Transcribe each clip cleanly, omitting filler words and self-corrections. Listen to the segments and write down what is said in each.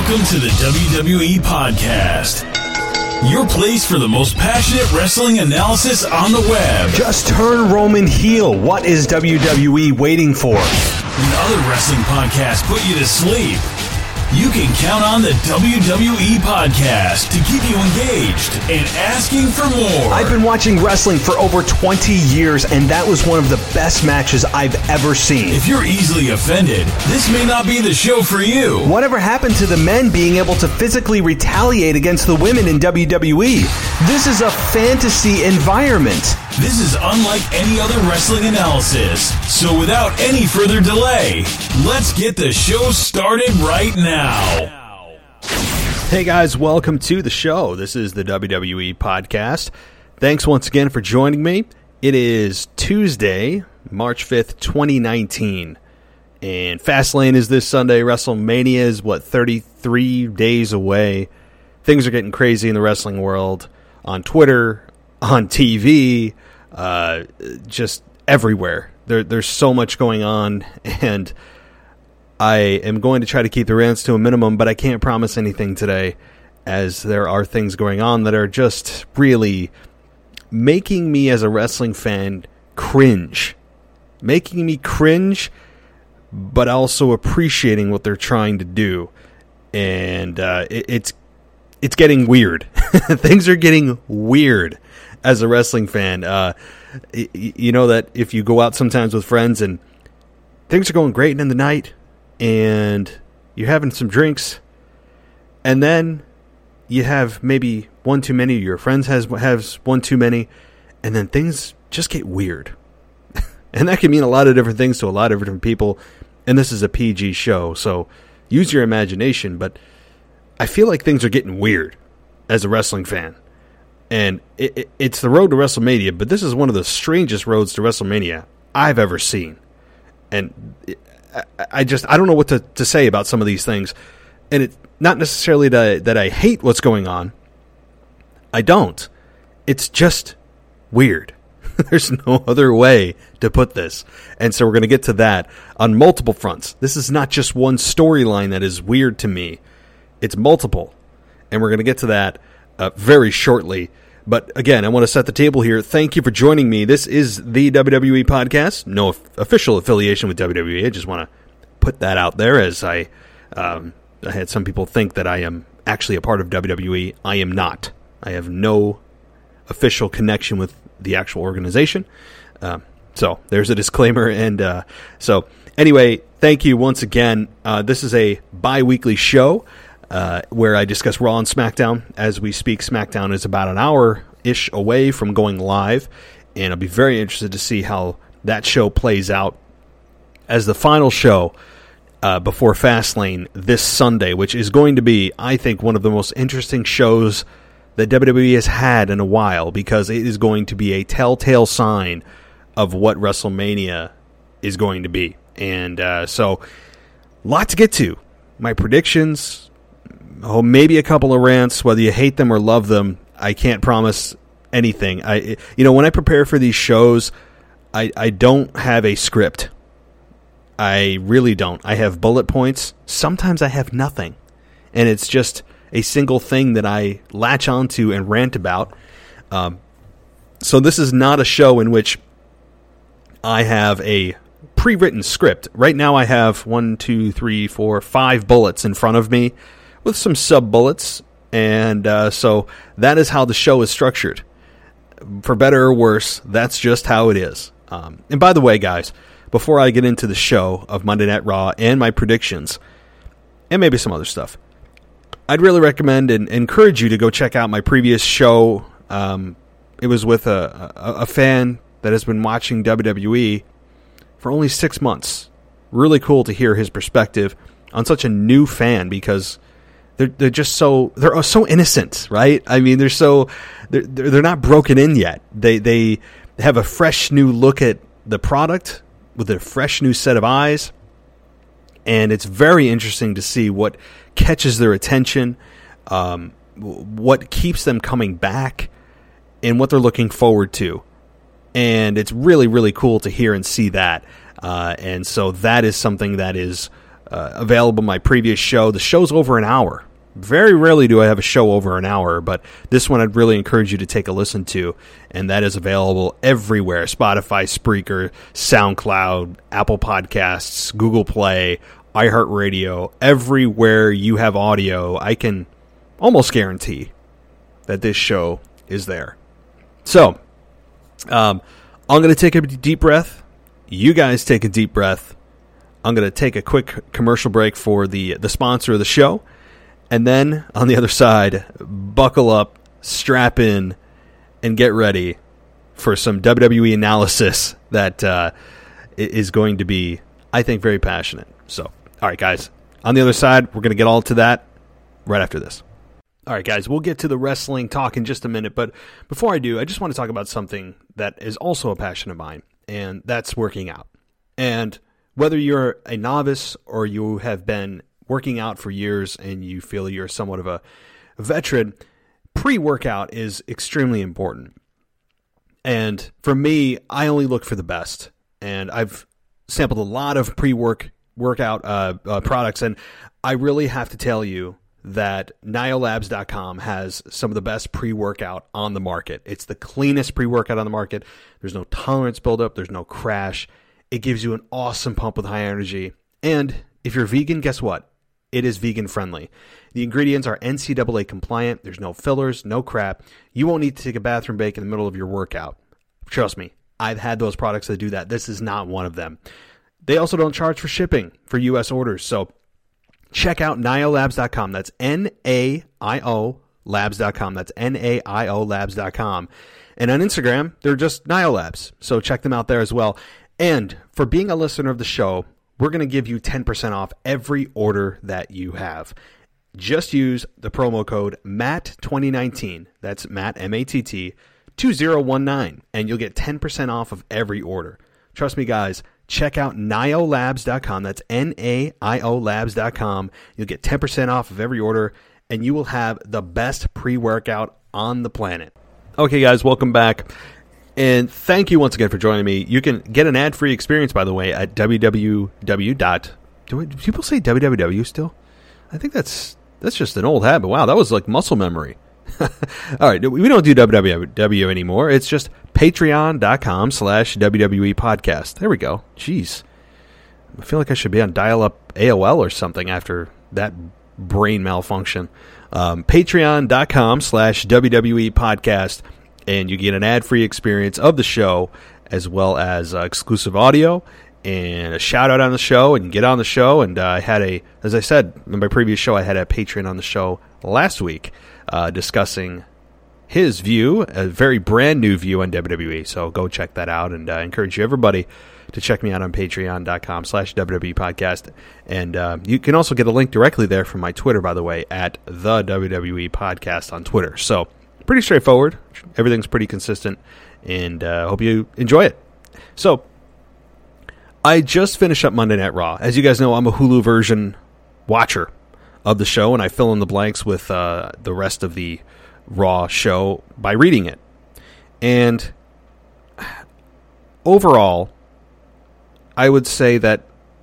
Welcome to the WWE Podcast, your place for the most passionate wrestling analysis on the web. Just turn Roman heel. What is WWE waiting for? When other wrestling podcasts put you to sleep, you can count on the WWE Podcast to keep you engaged and asking for more. I've been watching wrestling for over 20 years, and that was one of the best matches I've ever seen. If you're easily offended, this may not be the show for you. Whatever happened to the men being able to physically retaliate against the women in WWE? This is a fantasy environment. This is unlike any other wrestling analysis. So without any further delay, let's get the show started right now. Hey guys, welcome to the show. This is the WWE Podcast. Thanks once again for joining me. It is Tuesday, March 5th, 2019. And Fastlane is this Sunday. WrestleMania is, 33 days away. Things are getting crazy in the wrestling world. On Twitter, on TV, just everywhere. There's so much going on, and I am going to try to keep the rants to a minimum, but I can't promise anything today, as there are things going on that are just really making me as a wrestling fan cringe. Making me cringe, but also appreciating what they're trying to do. And it's getting weird. Things are getting weird as a wrestling fan. You know that if you go out sometimes with friends and things are going great in the night and you're having some drinks, and then you have maybe one too many, your friends has one too many, and then things just get weird. And that can mean a lot of different things to a lot of different people, and this is a PG show, so use your imagination, but I feel like things are getting weird as a wrestling fan. And it's the road to WrestleMania, but this is one of the strangest roads to WrestleMania I've ever seen. And I don't know what to say about some of these things. And it's not necessarily that I hate what's going on. I don't. It's just weird. There's no other way to put this. And so we're going to get to that on multiple fronts. This is not just one storyline that is weird to me. It's multiple. And we're going to get to that very shortly. But again, I want to set the table here. Thank you for joining me. This is the WWE Podcast. No official affiliation with WWE. I just want to put that out there, as I had some people think that I am actually a part of WWE. I am not. I have no official connection with the actual organization. So there's a disclaimer. And so anyway, thank you once again. This is a bi-weekly show where I discuss Raw and SmackDown. As we speak, SmackDown is about an hour-ish away from going live, and I'll be very interested to see how that show plays out as the final show before Fastlane this Sunday, which is going to be, I think, one of the most interesting shows that WWE has had in a while, because it is going to be a telltale sign of what WrestleMania is going to be. And so, a lot to get to. My predictions, maybe a couple of rants, whether you hate them or love them. I can't promise anything. When I prepare for these shows, I don't have a script. I really don't. I have bullet points. Sometimes I have nothing. And it's just a single thing that I latch onto and rant about. So this is not a show in which I have a pre-written script. Right now I have 5 bullets in front of me with some sub-bullets. And so that is how the show is structured. For better or worse, that's just how it is. And by the way, guys, before I get into the show of Monday Night Raw and my predictions, and maybe some other stuff, I'd really recommend and encourage you to go check out my previous show. It was with a fan that has been watching WWE for only 6 months. Really cool to hear his perspective on such a new fan, because they're just so innocent, right? I mean, they're not broken in yet. They have a fresh new look at the product with a fresh new set of eyes, and it's very interesting to see what catches their attention, what keeps them coming back, and what they're looking forward to. And it's really, really cool to hear and see that. And so that is something that is available my previous show. The show's over an hour. Very rarely do I have a show over an hour, but this one I'd really encourage you to take a listen to, and that is available everywhere: Spotify, Spreaker, SoundCloud, Apple Podcasts, Google Play, iHeartRadio. Everywhere you have audio, I can almost guarantee that this show is there. So, I'm going to take a deep breath. You guys take a deep breath. I'm going to take a quick commercial break for the sponsor of the show. And then, on the other side, buckle up, strap in, and get ready for some WWE analysis that is going to be, I think, very passionate. So, all right, guys. On the other side, we're going to get all to that right after this. All right, guys, we'll get to the wrestling talk in just a minute. But before I do, I just want to talk about something that is also a passion of mine, and that's working out. And whether you're a novice or you have been working out for years and you feel you're somewhat of a veteran, pre-workout is extremely important. And for me, I only look for the best. And I've sampled a lot of pre-workout products, and I really have to tell you that NioLabs.com has some of the best pre-workout on the market. It's the cleanest pre-workout on the market. There's no tolerance buildup. There's no crash. It gives you an awesome pump with high energy. And if you're vegan, guess what? It is vegan friendly. The ingredients are NCAA compliant. There's no fillers, no crap. You won't need to take a bathroom break in the middle of your workout. Trust me, I've had those products that do that. This is not one of them. They also don't charge for shipping for U.S. orders. So check out NioLabs.com. That's N-A-I-O Labs.com. That's N-A-I-O Labs.com. And on Instagram, they're just NioLabs. So check them out there as well. And for being a listener of the show, we're going to give you 10% off every order that you have. Just use the promo code MATT2019. That's Matt, M-A-T-T, 2019. And you'll get 10% off of every order. Trust me, guys. Check out NioLabs.com. That's N-A-I-O Labs.com. You'll get 10% off of every order, and you will have the best pre-workout on the planet. Okay, guys, welcome back. And thank you once again for joining me. You can get an ad-free experience, by the way, at www. Do people say www still? I think that's just an old habit. Wow, that was like muscle memory. All right, we don't do www anymore. It's just patreon.com/WWE podcast. There we go. Jeez. I feel like I should be on dial-up AOL or something after that brain malfunction. Patreon.com/WWE podcast. And you get an ad-free experience of the show, as well as exclusive audio and a shout-out on the show, and get on the show. And I had as I said in my previous show, I had a patron on the show last week discussing his view, a very brand-new view on WWE. So go check that out, and I encourage you, everybody, to check me out on patreon.com/WWE podcast. And you can also get a link directly there from my Twitter, by the way, at the WWE podcast on Twitter. So pretty straightforward. Everything's pretty consistent, and I hope you enjoy it. So, I just finished up Monday Night Raw. As you guys know, I'm a Hulu version watcher of the show, and I fill in the blanks with the rest of the Raw show by reading it. And overall, I would say that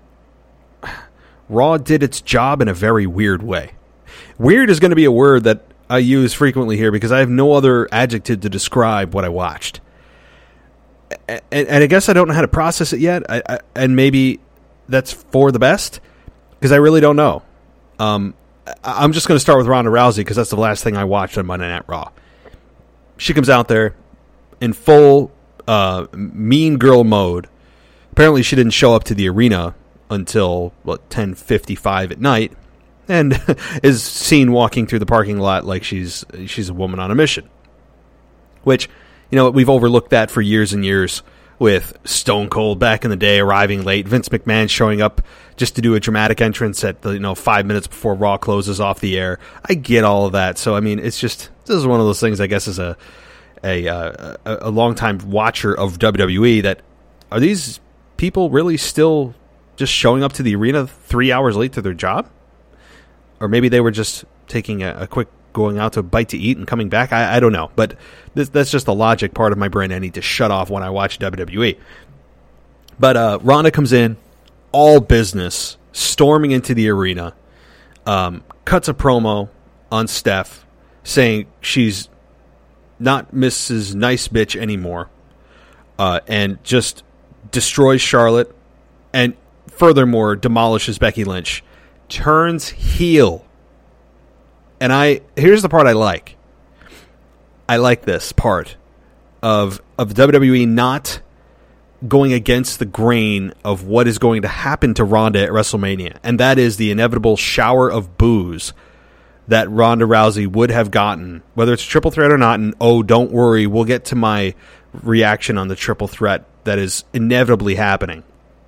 Raw did its job in a very weird way. Weird is going to be a word that I use frequently here because I have no other adjective to describe what I watched. And I guess I don't know how to process it yet, and maybe that's for the best, because I really don't know. I'm just going to start with Ronda Rousey, because that's the last thing I watched on Monday Night Raw. She comes out there in full mean girl mode. Apparently she didn't show up to the arena until 10:55 at night, and is seen walking through the parking lot like she's a woman on a mission. Which, you know, we've overlooked that for years and years with Stone Cold back in the day arriving late, Vince McMahon showing up just to do a dramatic entrance at 5 minutes before Raw closes off the air. I get all of that. So I mean, it's just, this is one of those things, I guess, as a longtime watcher of WWE, that are these people really still just showing up to the arena 3 hours late to their job? Or maybe they were just taking a quick going out to a bite to eat and coming back. I don't know. But that's just the logic part of my brain I need to shut off when I watch WWE. But Ronda comes in, all business, storming into the arena, cuts a promo on Steph saying she's not Mrs. Nice Bitch anymore, and just destroys Charlotte, and furthermore demolishes Becky Lynch, turns heel. And here's the part I like. I like this part of WWE not going against the grain of what is going to happen to Ronda at WrestleMania, and that is the inevitable shower of boos that Ronda Rousey would have gotten, whether it's a triple threat or not. And oh, don't worry, we'll get to my reaction on the triple threat that is inevitably happening.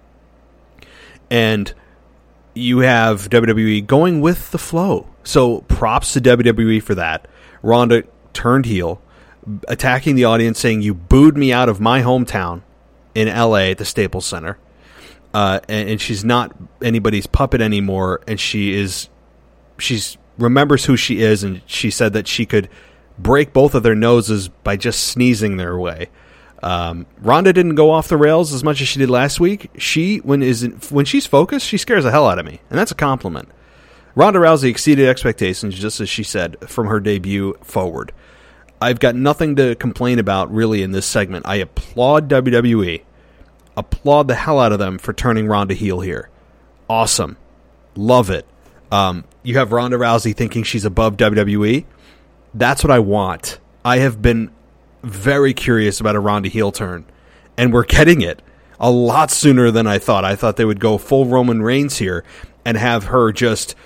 And you have WWE going with the flow. So props to WWE for that. Ronda turned heel, attacking the audience, saying, "You booed me out of my hometown in LA at the Staples Center." And she's not anybody's puppet anymore. And she's remembers who she is. And she said that she could break both of their noses by just sneezing their way. Ronda didn't go off the rails as much as she did last week. When she's focused, she scares the hell out of me, and that's a compliment. Ronda Rousey exceeded expectations, just as she said, from her debut forward. I've got nothing to complain about, really, in this segment. I applaud WWE. Applaud the hell out of them for turning Ronda heel here. Awesome. Love it. You have Ronda Rousey thinking she's above WWE. That's what I want. I have been very curious about a Ronda heel turn, and we're getting it a lot sooner than I thought. I thought they would go full Roman Reigns here and have her just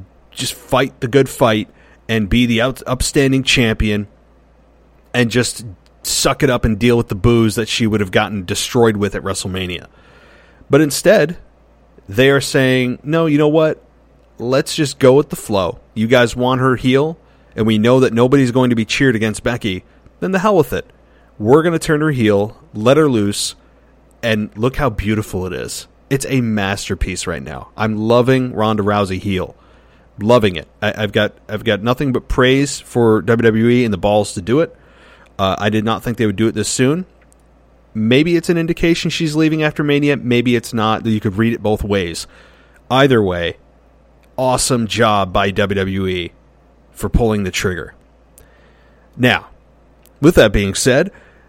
fight the good fight and be the upstanding champion and just suck it up and deal with the boos that she would have gotten destroyed with at WrestleMania. But instead, they are saying, no, you know what? Let's just go with the flow. You guys want her heel, and we know that nobody's going to be cheered against Becky. Then the hell with it. We're going to turn her heel, let her loose, and look how beautiful it is. It's a masterpiece right now. I'm loving Ronda Rousey heel. Loving it. I've got nothing but praise for WWE and the balls to do it. I did not think they would do it this soon. Maybe it's an indication she's leaving after Mania. Maybe it's not. You could read it both ways. Either way, awesome job by WWE for pulling the trigger. Now, with that being said,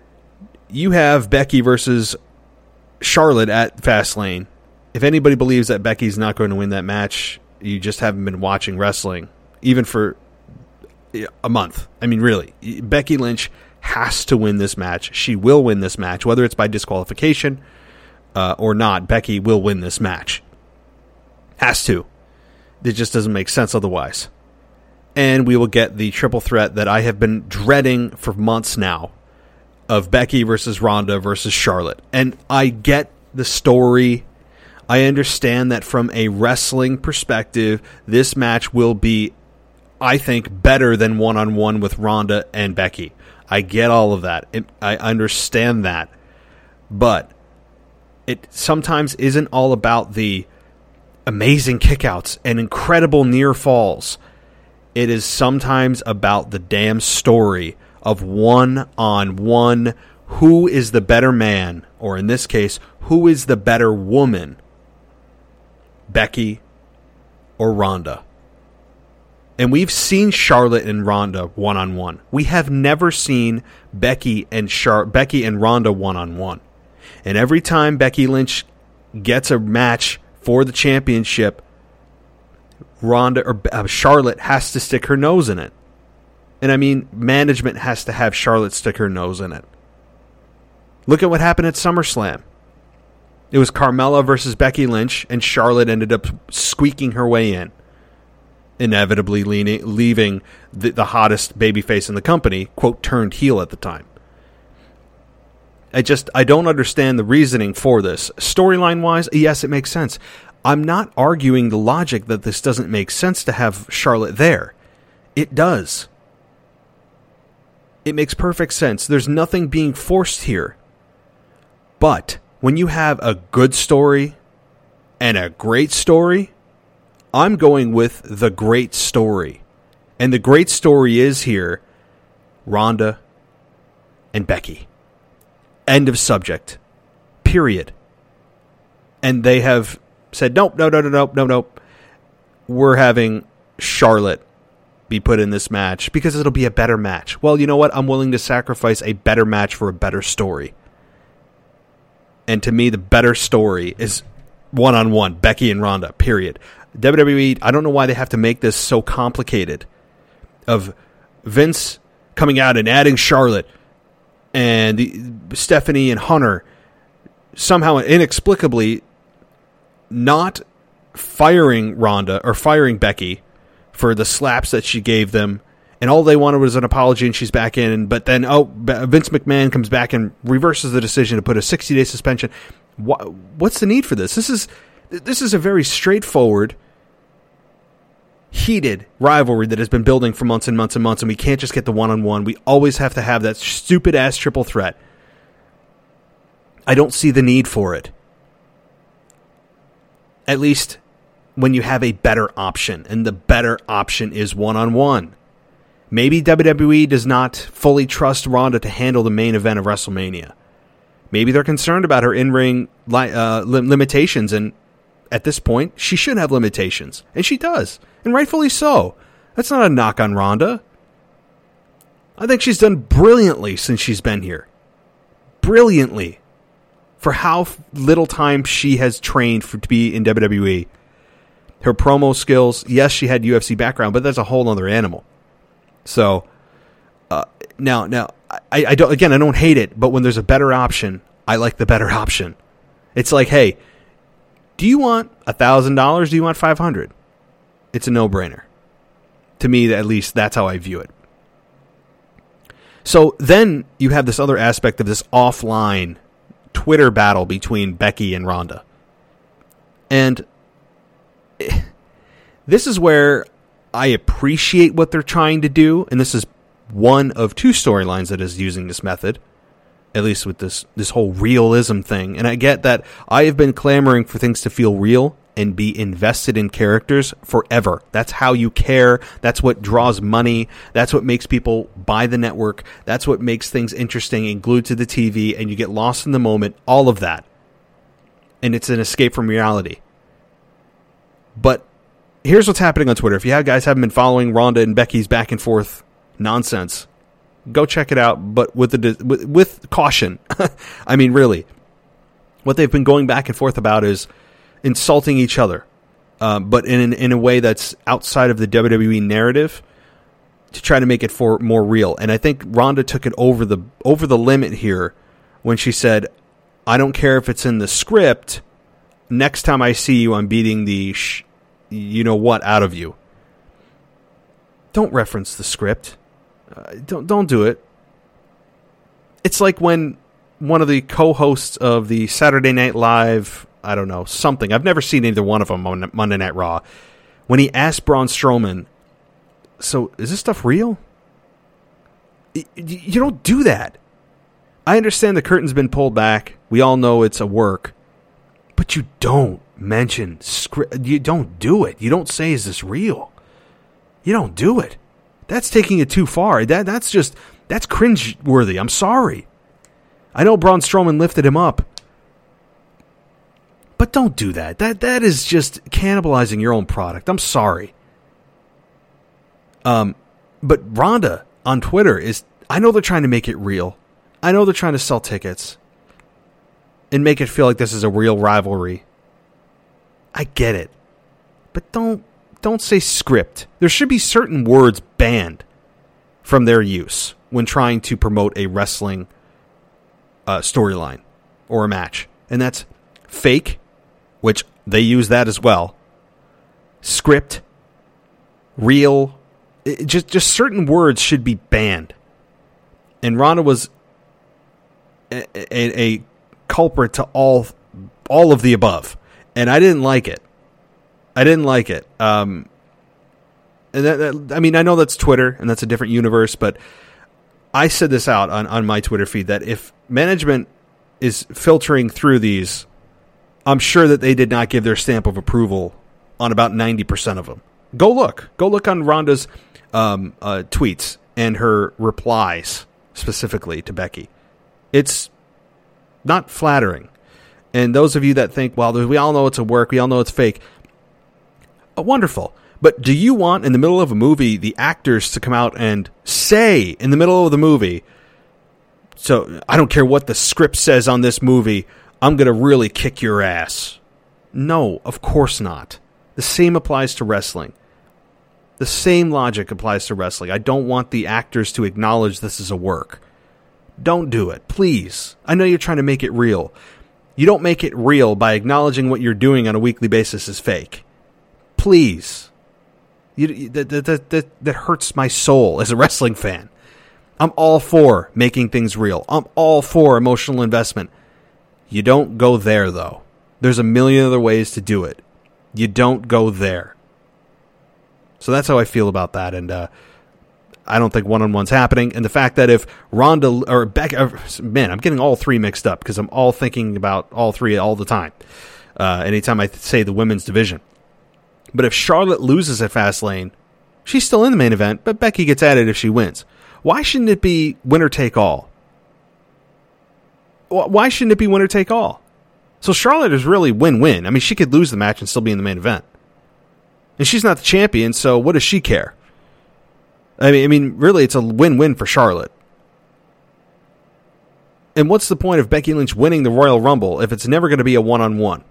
you have Becky versus Charlotte at Fastlane. If anybody believes that Becky's not going to win that match, you just haven't been watching wrestling, even for a month. I mean, really, Becky Lynch has to win this match. She will win this match, whether it's by disqualification or not. Becky will win this match. Has to. It just doesn't make sense otherwise. And we will get the triple threat that I have been dreading for months now of Becky versus Ronda versus Charlotte. And I get the story. I understand that from a wrestling perspective, this match will be, I think, better than one-on-one with Ronda and Becky. I get all of that. I understand that. But it sometimes isn't all about the amazing kickouts and incredible near falls. It is sometimes about the damn story of one-on-one. Who is the better man? Or in this case, who is the better woman? Becky or Ronda? And we've seen Charlotte and Ronda one-on-one. We have never seen Becky and Ronda one-on-one. And every time Becky Lynch gets a match for the championship, Charlotte has to stick her nose in it. And I mean, management has to have Charlotte stick her nose in it. Look at what happened at SummerSlam. It was Carmella versus Becky Lynch, and Charlotte ended up squeaking her way in, inevitably leaving the hottest babyface in the company, quote, turned heel at the time. I don't understand the reasoning for this. Storyline-wise, yes, it makes sense. I'm not arguing the logic that this doesn't make sense to have Charlotte there. It does. It makes perfect sense. There's nothing being forced here. But when you have a good story and a great story, I'm going with the great story. And the great story is here, Ronda and Becky. End of subject. Period. And they have said, nope. We're having Charlotte be put in this match because it'll be a better match. Well, you know what? I'm willing to sacrifice a better match for a better story. And to me, the better story is one-on-one, Becky and Ronda, period. WWE, I don't know why they have to make this so complicated of Vince coming out and adding Charlotte and Stephanie and Hunter somehow inexplicably not firing Ronda or firing Becky for the slaps that she gave them, and all they wanted was an apology, and she's back in. But then, Vince McMahon comes back and reverses the decision to put a 60-day suspension. What's the need for this? This is a very straightforward, heated rivalry that has been building for months and months and months, and we can't just get the one-on-one. We always have to have that stupid-ass triple threat. I don't see the need for it. At least when you have a better option, and the better option is one-on-one. Maybe WWE does not fully trust Ronda to handle the main event of WrestleMania. Maybe they're concerned about her in-ring limitations, and at this point, she should have limitations. And she does, and rightfully so. That's not a knock on Ronda. I think she's done brilliantly since she's been here. Brilliantly. For how little time she has trained to be in WWE. Her promo skills, yes, she had UFC background, but that's a whole other animal. So, now, I don't hate it, but when there's a better option, I like the better option. It's like, hey, do you want $1,000? Do you want $500? It's a no-brainer. To me, at least, that's how I view it. So then you have this other aspect of this offline Twitter battle between Becky and Ronda. And this is where I appreciate what they're trying to do, and this is one of two storylines that is using this method, at least with this whole realism thing. And I get that I have been clamoring for things to feel real and be invested in characters forever. That's how you care. That's what draws money. That's what makes people buy the network. That's what makes things interesting and glued to the TV, and you get lost in the moment. All of that. And it's an escape from reality. But here's what's happening on Twitter. If you guys haven't been following Ronda and Becky's back and forth nonsense, go check it out, but with caution. I mean, really. What they've been going back and forth about is insulting each other, but in a way that's outside of the WWE narrative to try to make it more real. And I think Ronda took it over the limit here when she said, I don't care if it's in the script. Next time I see you, I'm beating the you-know-what out of you. Don't reference the script. Don't do it. It's like when one of the co-hosts of the Saturday Night Live, I don't know, something. I've never seen either one of them on Monday Night Raw. When he asked Braun Strowman, so is this stuff real? You don't do that. I understand the curtain's been pulled back. We all know it's a work. But you don't mention script. You don't do it. You don't say, is this real? You don't do it. That's taking it too far. That's cringe-worthy. I'm sorry. I know Braun Strowman lifted him up. But don't do that. That is just cannibalizing your own product. I'm sorry. But Ronda on Twitter I know they're trying to make it real. I know they're trying to sell tickets and make it feel like this is a real rivalry. I get it. But don't say script. There should be certain words banned from their use when trying to promote a wrestling storyline or a match. And that's fake, which they use that as well. Script, real, just certain words should be banned. And Ronda was a culprit to all of the above, and I didn't like it. And I mean, I know that's Twitter and that's a different universe, but I said this out on my Twitter feed that if management is filtering through these, I'm sure that they did not give their stamp of approval on about 90% of them. Go look on Ronda's tweets and her replies specifically to Becky. It's not flattering. And those of you that think, well, we all know it's a work, we all know it's fake, wonderful. But do you want, in the middle of a movie, the actors to come out and say, in the middle of the movie, so I don't care what the script says on this movie, I'm going to really kick your ass? No, of course not. The same applies to wrestling. The same logic applies to wrestling. I don't want the actors to acknowledge this is a work. Don't do it, please. I know you're trying to make it real. You don't make it real by acknowledging what you're doing on a weekly basis is fake. Please. That hurts my soul as a wrestling fan. I'm all for making things real. I'm all for emotional investment. You don't go there, though. There's a million other ways to do it. You don't go there. So that's how I feel about that, and I don't think one-on-one's happening. And the fact that if Ronda or Becky, man, I'm getting all three mixed up because I'm all thinking about all three all the time. Anytime I say the women's division. But if Charlotte loses at Fastlane, she's still in the main event, but Becky gets added if she wins. Why shouldn't it be winner take all? Why shouldn't it be winner take all? So Charlotte is really win-win. I mean, she could lose the match and still be in the main event. And she's not the champion, so what does she care? I mean, really, it's a win-win for Charlotte. And what's the point of Becky Lynch winning the Royal Rumble if it's never going to be a one-on-one?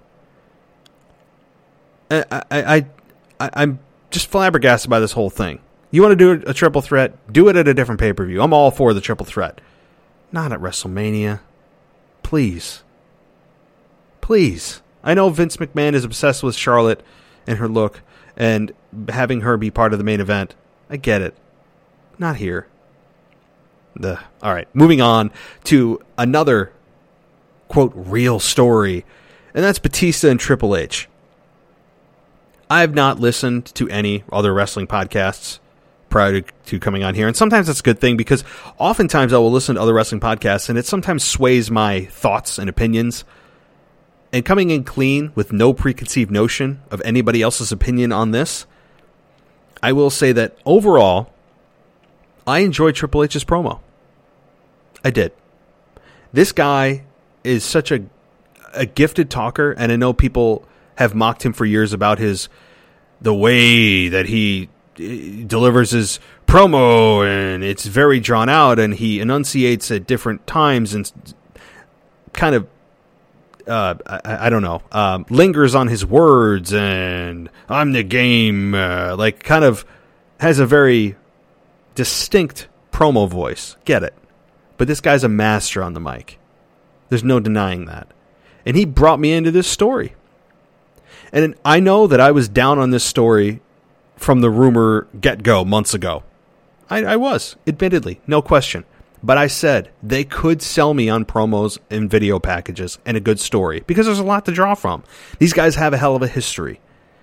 I'm just flabbergasted by this whole thing. You want to do a triple threat? Do it at a different pay-per-view. I'm all for the triple threat. Not at WrestleMania. Please. Please. I know Vince McMahon is obsessed with Charlotte and her look and having her be part of the main event. I get it. Not here. All right, moving on to another, quote, real story, and that's Batista and Triple H. I have not listened to any other wrestling podcasts prior to coming on here, and sometimes that's a good thing because oftentimes I will listen to other wrestling podcasts, and it sometimes sways my thoughts and opinions. And coming in clean with no preconceived notion of anybody else's opinion on this, I will say that overall, I enjoyed Triple H's promo. I did. This guy is such a gifted talker, and I know people have mocked him for years about the way that he delivers his promo, and it's very drawn out, and he enunciates at different times and kind of I don't know, lingers on his words, and I'm the game, like kind of has a very distinct promo voice. Get it. But this guy's a master on the mic. There's no denying that. And he brought me into this story. And I know that I was down on this story from the rumor get-go months ago. I was, admittedly, no question. But I said they could sell me on promos and video packages and a good story because there's a lot to draw from. These guys have a hell of a history.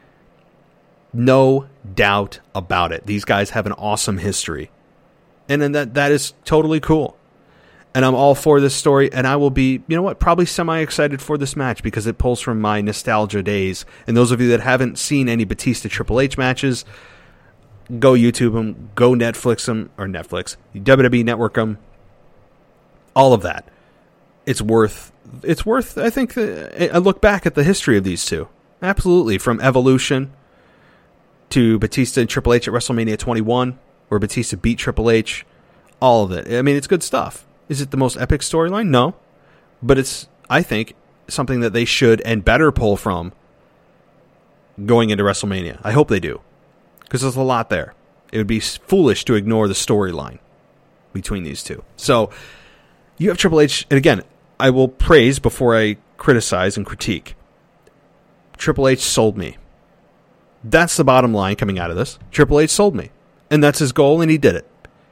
No doubt about it. These guys have an awesome history. And then that is totally cool. And I'm all for this story, and I will be, you know what, probably semi-excited for this match because it pulls from my nostalgia days. And those of you that haven't seen any Batista Triple H matches, go YouTube them, go Netflix them, or Netflix, WWE Network them, all of that. It's worth, I think, I look back at the history of these two. Absolutely. From Evolution to Batista and Triple H at WrestleMania 21, where Batista beat Triple H, all of it. I mean, it's good stuff. Is it the most epic storyline? No. But it's, I think, something that they should and better pull from going into WrestleMania. I hope they do. Because there's a lot there. It would be foolish to ignore the storyline between these two. So, you have Triple H, and again, I will praise before I criticize and critique. Triple H sold me. That's the bottom line coming out of this. Triple H sold me. And that's his goal, and he did it.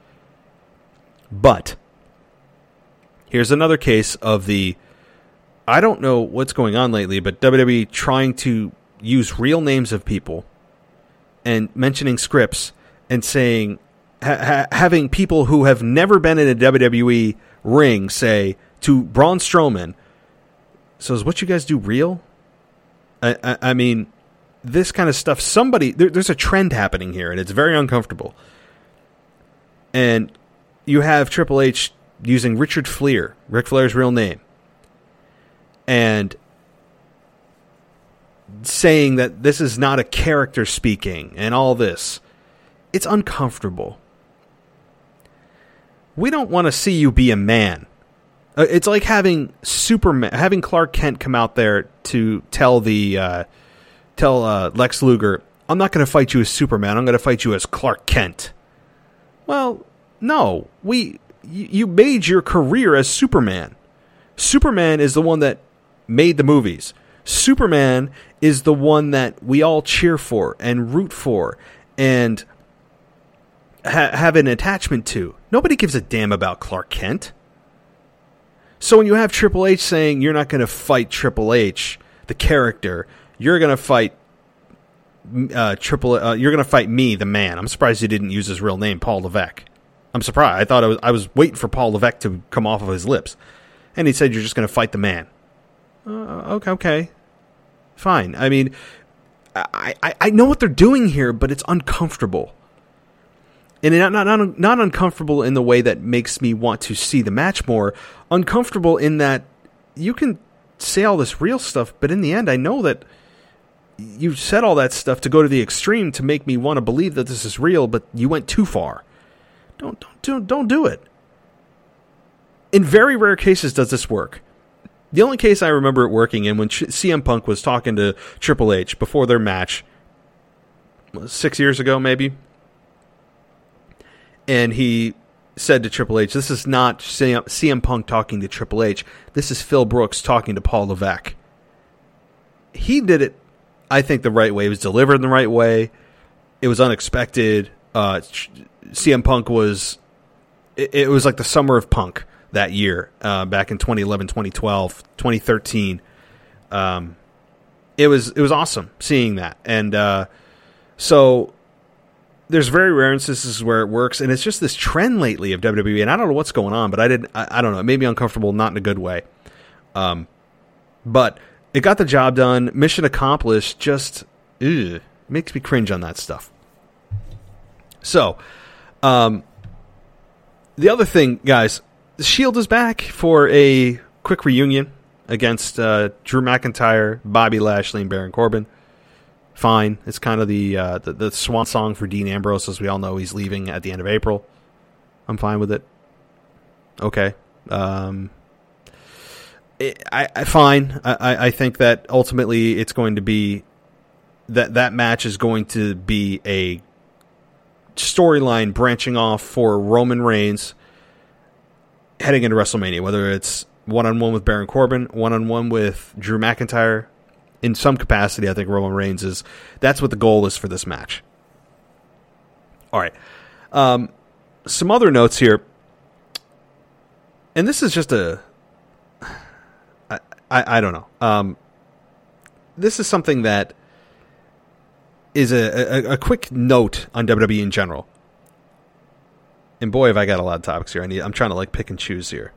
But here's another case of I don't know what's going on lately, but WWE trying to use real names of people and mentioning scripts and saying, having people who have never been in a WWE ring say to Braun Strowman, so is what you guys do real? I mean, this kind of stuff, there's a trend happening here, and it's very uncomfortable. And you have Triple H using Richard Fleer, Ric Flair's real name. And saying that this is not a character speaking and all this. It's uncomfortable. We don't want to see you be a man. It's like having Clark Kent come out there to tell Lex Luger, I'm not going to fight you as Superman, I'm going to fight you as Clark Kent. Well, no. You made your career as Superman. Superman is the one that made the movies. Superman is the one that we all cheer for and root for and have an attachment to. Nobody gives a damn about Clark Kent. So when you have Triple H saying you're not going to fight Triple H, the character, you're going to fight you're going to fight me, the man. I'm surprised he didn't use his real name, Paul Levesque. I'm surprised. I thought I was waiting for Paul Levesque to come off of his lips, and he said you're just going to fight the man. Okay, fine. I mean, I know what they're doing here, but it's uncomfortable. And not uncomfortable in the way that makes me want to see the match more. Uncomfortable in that you can say all this real stuff, but in the end, I know that you said all that stuff to go to the extreme to make me want to believe that this is real, but you went too far. Don't do it. In very rare cases does this work. The only case I remember it working in when CM Punk was talking to Triple H before their match, 6 years ago maybe. And he said to Triple H, this is not CM Punk talking to Triple H. This is Phil Brooks talking to Paul Levesque. He did it, I think, the right way. It was delivered in the right way. It was unexpected. CM Punk was... It was like the summer of Punk that year, back in 2011, 2012, 2013. It was awesome seeing that. And so... There's very rare instances where it works, and it's just this trend lately of WWE, and I don't know what's going on, but I don't know, it made me uncomfortable, not in a good way. But it got the job done, mission accomplished, just makes me cringe on that stuff. So, the other thing, guys, the Shield is back for a quick reunion against Drew McIntyre, Bobby Lashley, and Baron Corbin. Fine. It's kind of the swan song for Dean Ambrose, as we all know he's leaving at the end of April. I'm fine with it. Okay. Fine. I think that ultimately it's going to be that match is going to be a storyline branching off for Roman Reigns heading into WrestleMania, whether it's one-on-one with Baron Corbin, one-on-one with Drew McIntyre. In some capacity, I think Roman Reigns that's what the goal is for this match. All right. Some other notes here. And this is just I don't know. This is something that is a quick note on WWE in general. And boy, have I got a lot of topics here. I'm trying to pick and choose here.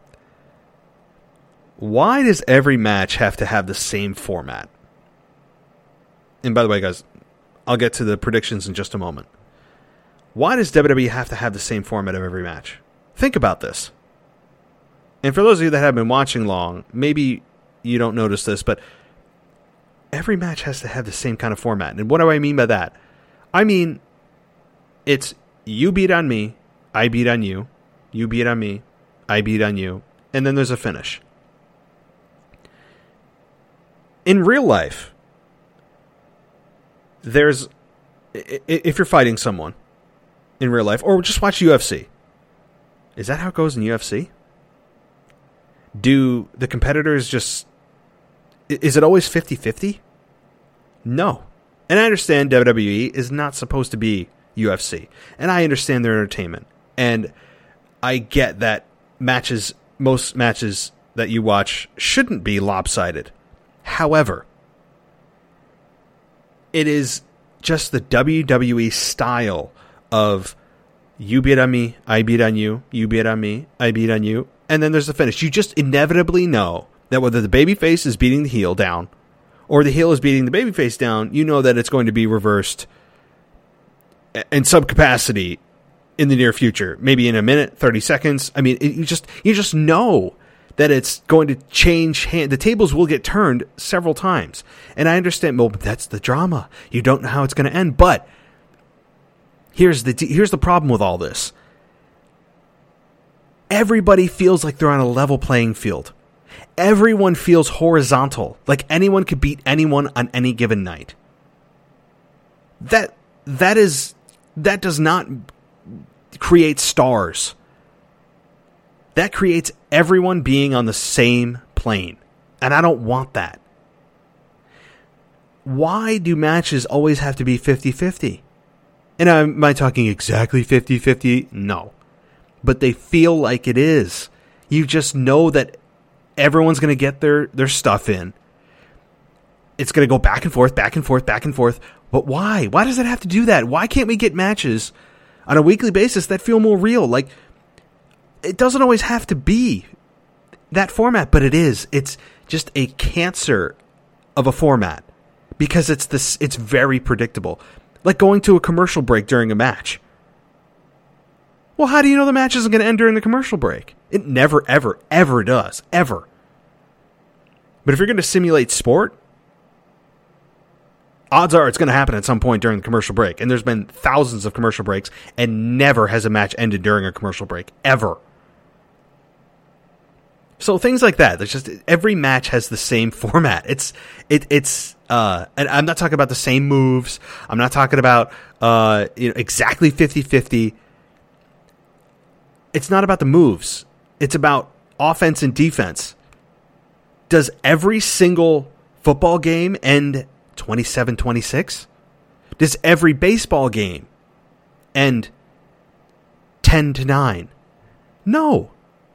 Why does every match have to have the same format? And by the way, guys, I'll get to the predictions in just a moment. Why does WWE have to have the same format of every match? Think about this. And for those of you that have been watching long, maybe you don't notice this, but every match has to have the same kind of format. And what do I mean by that? I mean, it's you beat on me, I beat on you, you beat on me, I beat on you, and then there's a finish. In real life, if you're fighting someone in real life, or just watch UFC, is that how it goes in UFC? Do the competitors is it always 50-50? No. And I understand WWE is not supposed to be UFC, and I understand their entertainment, and I get that most matches that you watch shouldn't be lopsided. However, it is just the WWE style of you beat on me, I beat on you, you beat on me, I beat on you, and then there's the finish. You just inevitably know that whether the babyface is beating the heel down or the heel is beating the babyface down, you know that it's going to be reversed in some capacity in the near future. Maybe in a minute, 30 seconds. I mean, you just know that it's going to change the tables will get turned several times. And I understand, well, that's the drama. You don't know how it's going to end. But here's the problem with all this. Everybody feels like they're on a level playing field. Everyone feels horizontal, like anyone could beat anyone on any given night. That does not create stars. That creates everyone being on the same plane. And I don't want that. Why do matches always have to be 50-50? And am I talking exactly 50-50? No. But they feel like it is. You just know that everyone's going to get their stuff in. It's going to go back and forth, back and forth, back and forth. But why? Why does it have to do that? Why can't we get matches on a weekly basis that feel more real? Like, it doesn't always have to be that format, but it is. It's just a cancer of a format because it's very predictable. Like going to a commercial break during a match. Well, how do you know the match isn't going to end during the commercial break? It never, ever, ever does. Ever. But if you're going to simulate sport, odds are it's going to happen at some point during the commercial break. And there's been thousands of commercial breaks, and never has a match ended during a commercial break. Ever. So things like that. There's just every match has the same format. It's and I'm not talking about the same moves. I'm not talking about exactly 50-50. It's not about the moves. It's about offense and defense. Does every single football game end 27-26? Does every baseball game end 10-9? No.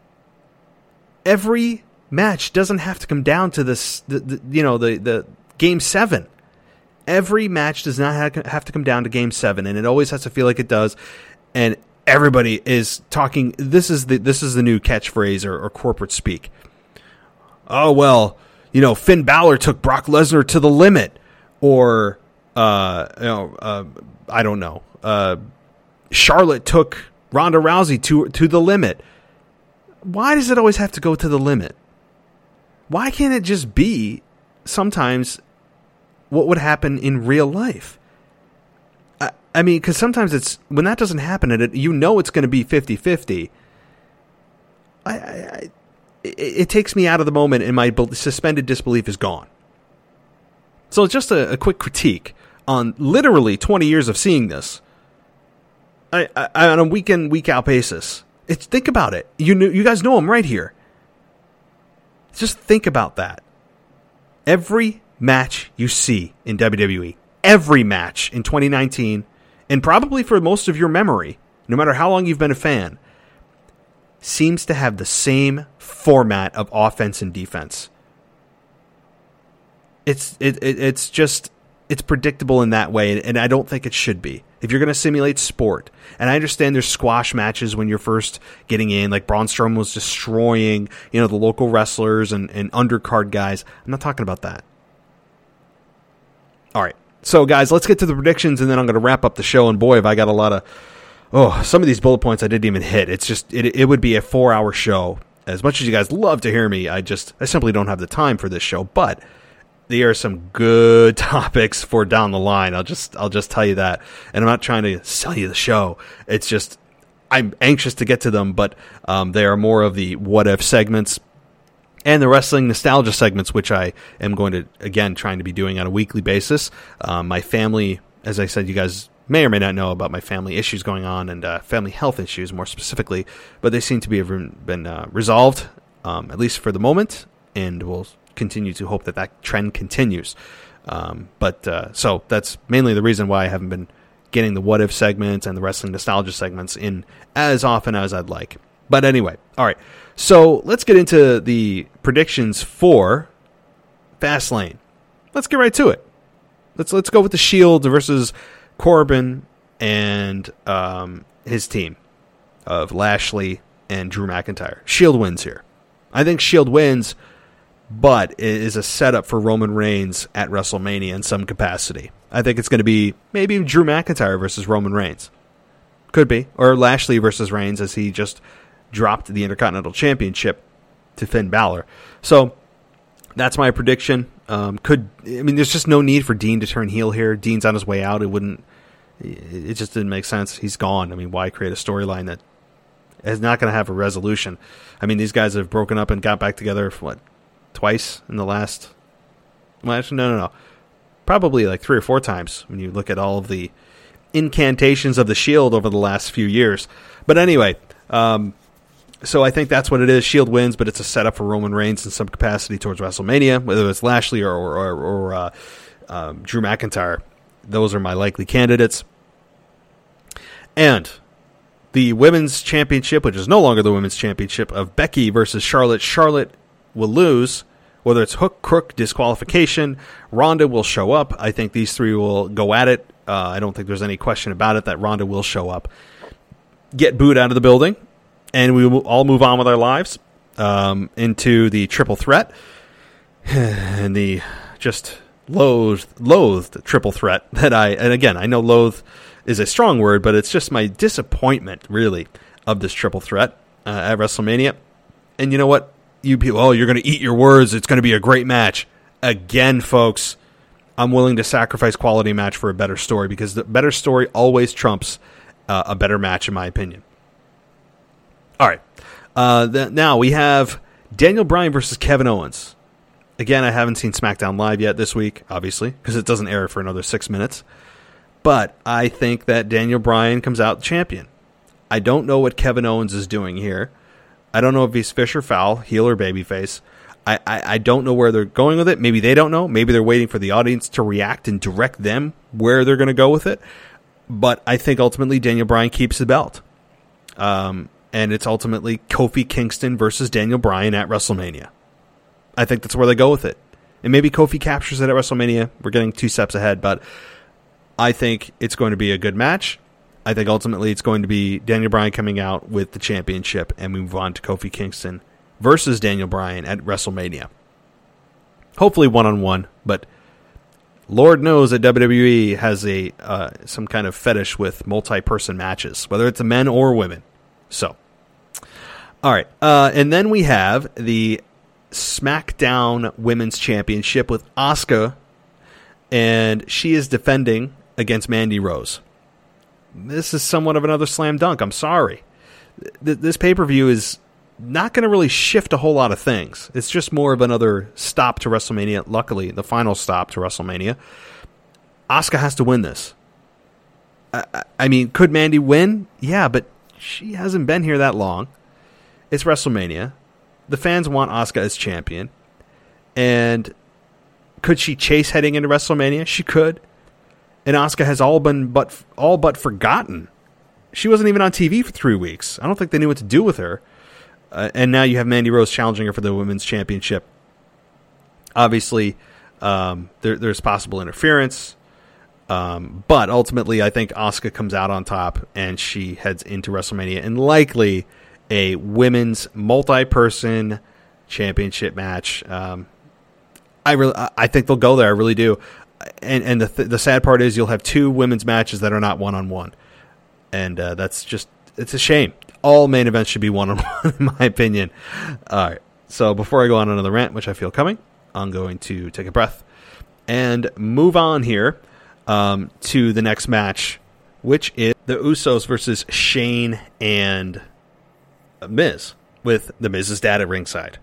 Every match doesn't have to come down to the game 7. Every match does not have to come down to game 7, and it always has to feel like it does. And everybody is talking. This is the new catchphrase or corporate speak. Oh well, Finn Balor took Brock Lesnar to the limit, or I don't know. Charlotte took Ronda Rousey to the limit. Why does it always have to go to the limit? Why can't it just be sometimes what would happen in real life? I mean, because sometimes it's when that doesn't happen, and it's going to be 50-50. It takes me out of the moment, and my suspended disbelief is gone. So just a quick critique on literally 20 years of seeing this. I on a week in, week out basis. Think about it. You guys know I'm right here. Just think about that. Every match you see in WWE, every match in 2019, and probably for most of your memory, no matter how long you've been a fan, seems to have the same format of offense and defense. It's predictable in that way, and I don't think it should be. If you're going to simulate sport, and I understand there's squash matches when you're first getting in, like Braun Strowman was destroying, the local wrestlers and undercard guys. I'm not talking about that. All right. So, guys, let's get to the predictions, and then I'm going to wrap up the show. And boy, have I got a lot of... some of these bullet points I didn't even hit. It's just... It would be a 4-hour show. As much as you guys love to hear me, I simply don't have the time for this show. But there are some good topics for down the line. I'll just tell you that. And I'm not trying to sell you the show. It's just... I'm anxious to get to them, but they are more of the what-if segments and the wrestling nostalgia segments, which I am going to, again, trying to be doing on a weekly basis. My family, as I said, you guys may or may not know about my family issues going on, and family health issues more specifically, but they seem to have been resolved, at least for the moment, and we'll continue to hope that trend continues. So that's mainly the reason why I haven't been getting the what-if segments and the wrestling nostalgia segments in as often as I'd like. But anyway, all right. So let's get into the predictions for Fastlane. Let's get right to it. Let's go with the Shield versus Corbin and his team of Lashley and Drew McIntyre. Shield wins here. I think Shield wins, but it is a setup for Roman Reigns at WrestleMania in some capacity. I think it's going to be maybe Drew McIntyre versus Roman Reigns. Could be. Or Lashley versus Reigns, as he just dropped the Intercontinental Championship to Finn Balor. So that's my prediction. There's just no need for Dean to turn heel here. Dean's on his way out. It just didn't make sense. He's gone. I mean, why create a storyline that is not going to have a resolution? I mean, these guys have broken up and got back together, twice in the last... Well, actually, no. Probably like 3 or 4 times when you look at all of the incantations of the Shield over the last few years. But anyway, so I think that's what it is. Shield wins, but it's a setup for Roman Reigns in some capacity towards WrestleMania, whether it's Lashley or Drew McIntyre. Those are my likely candidates. And the Women's Championship, which is no longer the Women's Championship, of Becky versus Charlotte. Charlotte will lose, whether it's hook, crook, disqualification. Ronda will show up. I think these three will go at it. I don't think there's any question about it that Ronda will show up, get booed out of the building, and we will all move on with our lives into the triple threat and the just loathed triple threat that and again, I know loathe is a strong word, but it's just my disappointment, really, of this triple threat at WrestleMania. And you know what? You people, you're going to eat your words. It's going to be a great match. Again, folks, I'm willing to sacrifice quality match for a better story, because the better story always trumps a better match, in my opinion. All right. Now we have Daniel Bryan versus Kevin Owens. Again, I haven't seen SmackDown Live yet this week, obviously, because it doesn't air for another 6 minutes. But I think that Daniel Bryan comes out champion. I don't know what Kevin Owens is doing here. I don't know if he's fish or foul, heel or babyface. I don't know where they're going with it. Maybe they don't know. Maybe they're waiting for the audience to react and direct them where they're going to go with it. But I think ultimately Daniel Bryan keeps the belt. And it's ultimately Kofi Kingston versus Daniel Bryan at WrestleMania. I think that's where they go with it. And maybe Kofi captures it at WrestleMania. We're getting 2 steps ahead, but I think it's going to be a good match. I think ultimately it's going to be Daniel Bryan coming out with the championship, and we move on to Kofi Kingston versus Daniel Bryan at WrestleMania. Hopefully one-on-one, but Lord knows that WWE has some kind of fetish with multi-person matches, whether it's men or women. So, all right. And then we have the SmackDown Women's Championship with Asuka, and she is defending against Mandy Rose. This is somewhat of another slam dunk. I'm sorry. This pay-per-view is not going to really shift a whole lot of things. It's just more of another stop to WrestleMania. Luckily, the final stop to WrestleMania. Asuka has to win this. I mean, could Mandy win? Yeah, but she hasn't been here that long. It's WrestleMania. The fans want Asuka as champion. And could she chase heading into WrestleMania? She could. And Asuka has all but forgotten. She wasn't even on TV for 3 weeks. I don't think they knew what to do with her. And now you have Mandy Rose challenging her for the Women's Championship. Obviously, there's possible interference. But ultimately, I think Asuka comes out on top, and she heads into WrestleMania, and likely a women's multi-person championship match. I think they'll go there. I really do. And the sad part is you'll have 2 women's matches that are not one-on-one. And that's just, it's a shame. All main events should be one-on-one, in my opinion. All right. So before I go on another rant, which I feel coming, I'm going to take a breath and move on here to the next match, which is the Usos versus Shane and Miz, with the Miz's dad at ringside.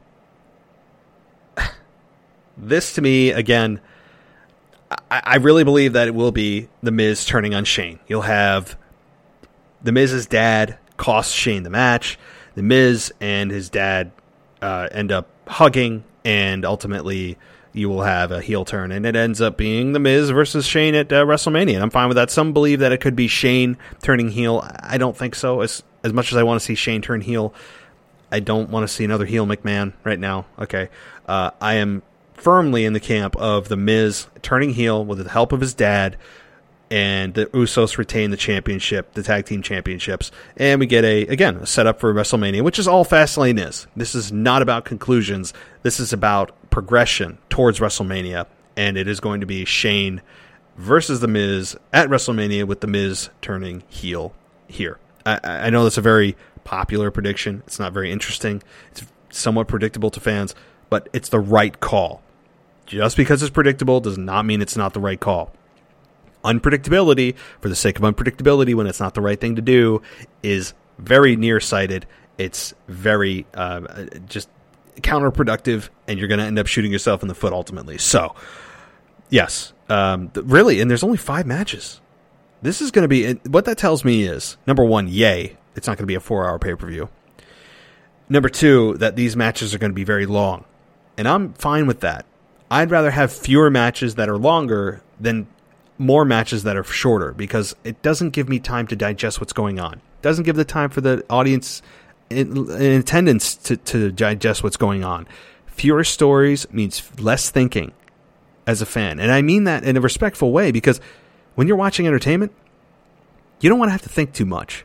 This, to me, again, I really believe that it will be the Miz turning on Shane. You'll have the Miz's dad cost Shane the match. The Miz and his dad end up hugging, and ultimately you will have a heel turn, and it ends up being the Miz versus Shane at WrestleMania, and I'm fine with that. Some believe that it could be Shane turning heel. I don't think so. As much as I want to see Shane turn heel, I don't want to see another heel McMahon right now. Okay, I am firmly in the camp of the Miz turning heel with the help of his dad, and the Usos retain the championship, the tag team championships, and we get a setup for WrestleMania, which is all Fastlane is. This is not about conclusions. This is about progression towards WrestleMania, and it is going to be Shane versus the Miz at WrestleMania, with the Miz turning heel here. I know that's a very popular prediction. It's not very interesting. It's somewhat predictable to fans, but it's the right call. Just because it's predictable does not mean it's not the right call. Unpredictability, for the sake of unpredictability, when it's not the right thing to do, is very nearsighted. It's very just counterproductive, and you're going to end up shooting yourself in the foot ultimately. So, yes, really, and there's only 5 matches. This is going to be, what that tells me is, number one, yay, it's not going to be a 4-hour pay-per-view. Number two, that these matches are going to be very long. And I'm fine with that. I'd rather have fewer matches that are longer than more matches that are shorter, because it doesn't give me time to digest what's going on. It doesn't give the time for the audience in attendance to digest what's going on. Fewer stories means less thinking as a fan. And I mean that in a respectful way, because when you're watching entertainment, you don't want to have to think too much.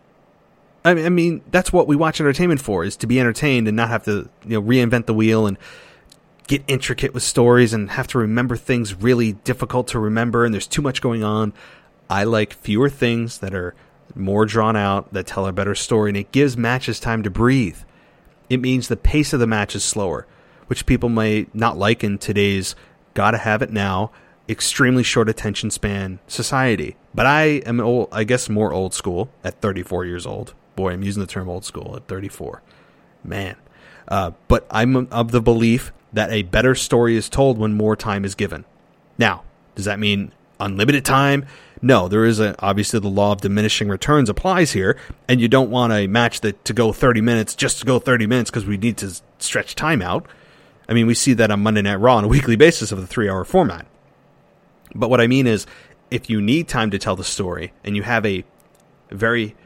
I mean, that's what we watch entertainment for, is to be entertained and not have to, reinvent the wheel and get intricate with stories and have to remember things really difficult to remember, and there's too much going on. I like fewer things that are more drawn out, that tell a better story, and it gives matches time to breathe. It means the pace of the match is slower, which people may not like in today's gotta have it now, extremely short attention span society. But I am, I guess, more old school at 34 years old. Boy, I'm using the term old school at 34. Man. But I'm of the belief that a better story is told when more time is given. Now, does that mean unlimited time? No, there is obviously the law of diminishing returns applies here, and you don't want a match to go 30 minutes just to go 30 minutes because we need to stretch time out. I mean, we see that on Monday Night Raw on a weekly basis of the 3-hour format. But what I mean is, if you need time to tell the story and you have a very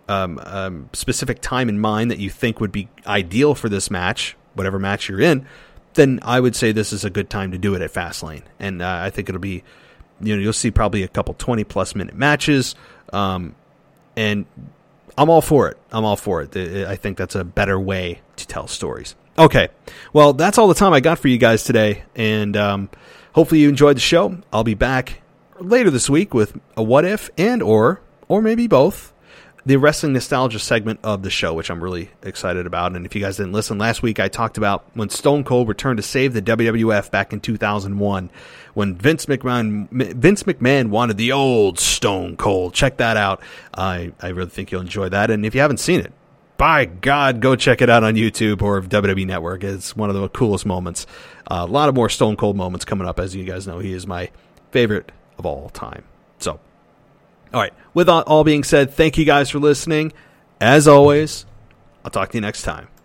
specific time in mind that you think would be ideal for this match, whatever match you're in, then I would say this is a good time to do it at Fastlane. And I think it'll be, you'll see probably a couple 20-plus minute matches, and I'm all for it. I think that's a better way to tell stories. Okay, well, that's all the time I got for you guys today, and hopefully you enjoyed the show. I'll be back later this week with a what if and or maybe both, the wrestling nostalgia segment of the show, which I'm really excited about. And if you guys didn't listen, last week I talked about when Stone Cold returned to save the WWF back in 2001, when Vince McMahon wanted the old Stone Cold. Check that out. I really think you'll enjoy that. And if you haven't seen it, by God, go check it out on YouTube or WWE Network. It's one of the coolest moments. A lot of more Stone Cold moments coming up. As you guys know, he is my favorite of all time. So, all right, with all being said, thank you guys for listening. As always, I'll talk to you next time.